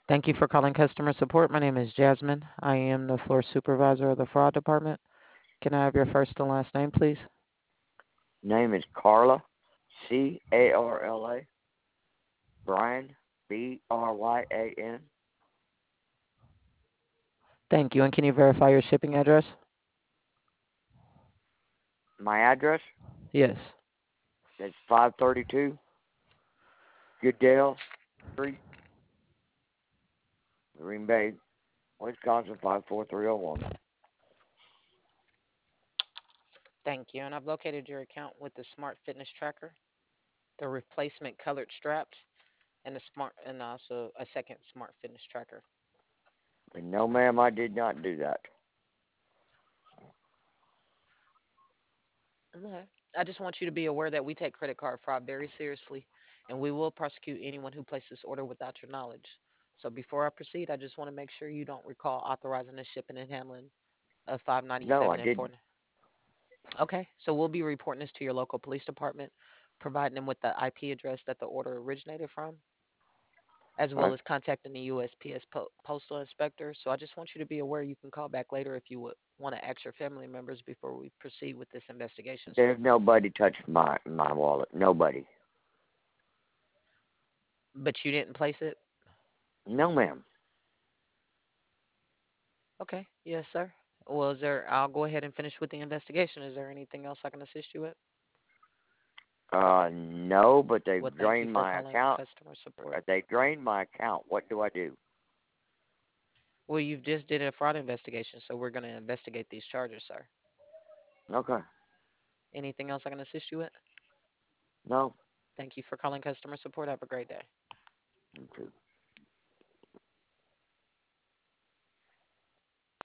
Thank you for calling customer support. My name is Jasmine. I am the floor supervisor of the fraud department. Can I have your first and last name, please? Name is Carla, Carla. Brian, Bryan. Thank you. And can you verify your shipping address? My address Yes. is 532 Goodale Street, Green Bay, Wisconsin 54301. Thank you. And I've located your account with the Smart Fitness Tracker, the replacement colored straps, and also a second Smart Fitness Tracker. And no, ma'am, I did not do that. Okay. I just want you to be aware that we take credit card fraud very seriously, and we will prosecute anyone who places this order without your knowledge. So before I proceed, I just want to make sure you don't recall authorizing the shipping and handling of No, I 597 and didn't. 4. Okay, so we'll be reporting this to your local police department, providing them with the IP address that the order originated from, as well Right. as contacting the USPS postal inspector. So I just want you to be aware you can call back later if you would want to ask your family members before we proceed with this investigation, sir. There's nobody touched my wallet. Nobody. But you didn't place it? No, ma'am. Okay, yes, sir. Well, I'll go ahead and finish with the investigation. Is there anything else I can assist you with? No, but they've Well, thank you drained for my calling account. customer support. They've drained my account. What do I do? Well, you've just did a fraud investigation, so we're going to investigate these charges, sir. Okay. Anything else I can assist you with? No. Thank you for calling customer support. Have a great day. You too.